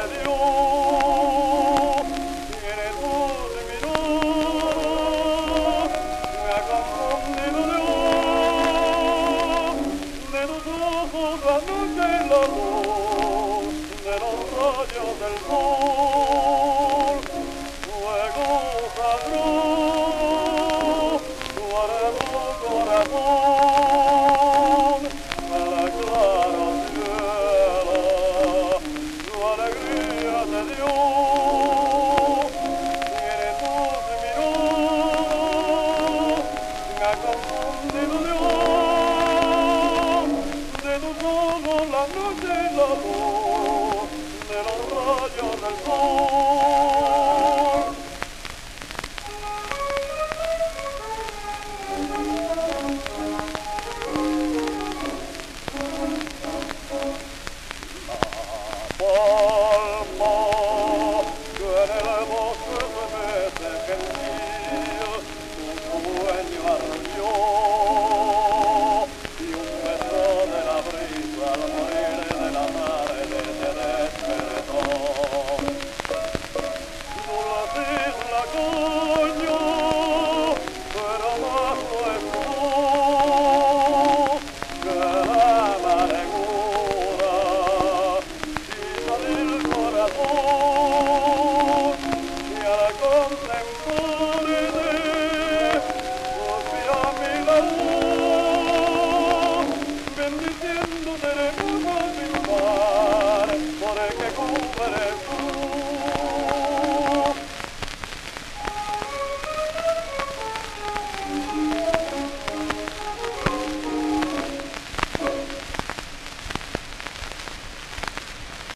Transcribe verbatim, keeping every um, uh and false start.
Dios, tiene tus miradas, me ha confundido Dios, de tus ojos la noche y la luz, de los rayos del sol, luego saldrá tu arado corazón a la clara cielo, tu alegría de Dios, tiene tus miradas, me ha confundido Dios, de tus ojos la noche y la luz, de los rayos del sol.